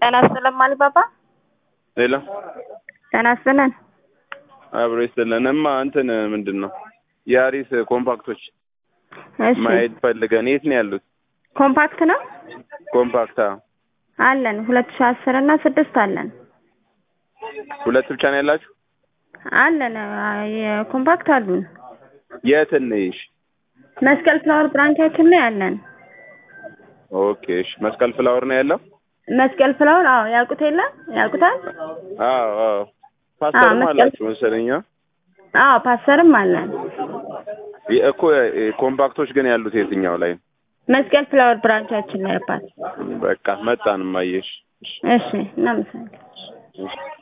ጤና ይስጥልን ማለት ባባ ሌላ ጤና ይስጥልን አብሮ ይስጥልንማ እንትን ምንድነው ያሪስ ኮምፓክቶች ማየት ፈልገን የት ነው ያሉት? ኮምፓክት ነው ኮምፓክታ አለን 2010 እና 6 አለን። ሁለት ብቻ ነው ያላችሁ? አለን የኮምፓክት አሉን። የት ነሽ? መስቀል ፍላወር ብራንቻችን ነው ያለን። ኦኬ እሺ መስቀል ፍላወር ነው ያለው? መስቀል ፍላወር አዎ ያውቁታል? አዎ ፓስተርም አላችሁ መሰለኝ? አዎ ፓስተርም አለን። እኮ ኮምፓክቶች ግን ያሉት የትኛው ላይ? መስቀል ፍላወር ብራንቻችን ነው ያባት። በቃ መጣን ማየሽ። እሺ እናመሰግናለን።